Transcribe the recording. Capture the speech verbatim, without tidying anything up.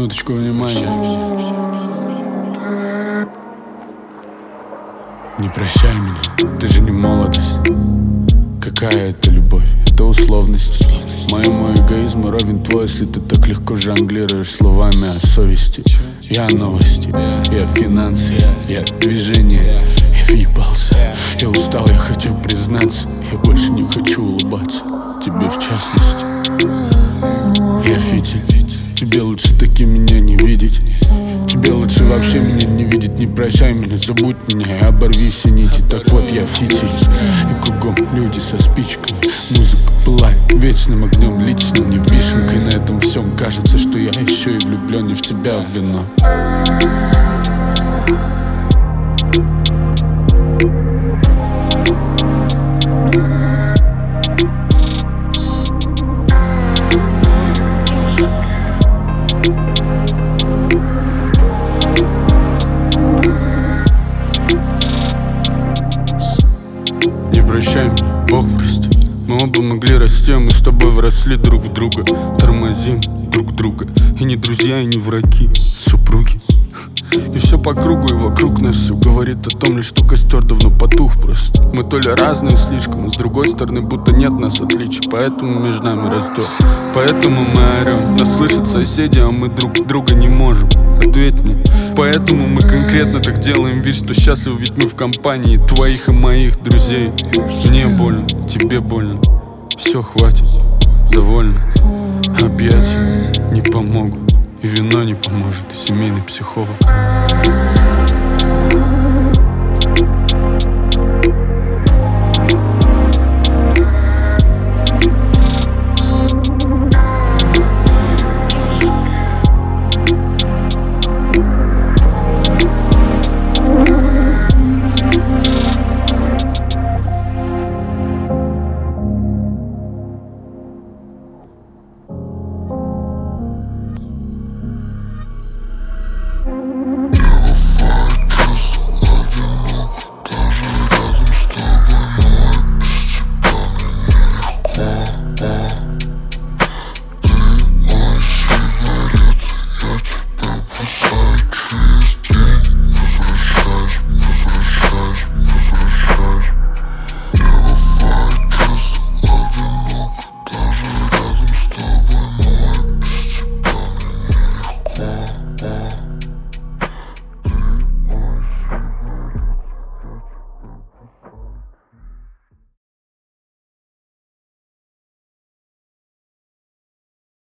Минуточку внимания. Не прощай меня, ты же не молодость. Какая это любовь? Это условность. Моему эгоизму ровен твой, если ты так легко жонглируешь словами о совести. Я новости, я финансы, я движение. Я въебался, я устал, я хочу признаться. Я больше не хочу улыбаться, тебе в частности. Я фитиль, тебе лучше таки меня не видеть. Тебе лучше вообще меня не видеть. Не прощай меня, забудь меня и оборви все нити. Так вот я фитиль, и кругом люди со спичками. Музыка пылает вечным огнем, лично мне вишенкой на этом всем. Кажется, что я еще и влюблен не в тебя, в вино. Не прощай меня, Бог прости. Мы оба могли расти, а мы с тобой вросли друг в друга. Тормозим друг друга. И не друзья, и не враги, супруги. И все по кругу, и вокруг нас все говорит о том лишь, что костер давно потух просто. Мы то ли разные слишком, а с другой стороны будто нет нас отличий. Поэтому между нами раздор, поэтому мы орем. Нас слышат соседи, а мы друг друга не можем. Ответь мне. Поэтому мы конкретно так делаем вид, что счастливы, ведь мы в компании твоих и моих друзей. Мне больно, тебе больно. Все, хватит, довольно. Объятия не помогут, и вино не поможет, и семейный психолог.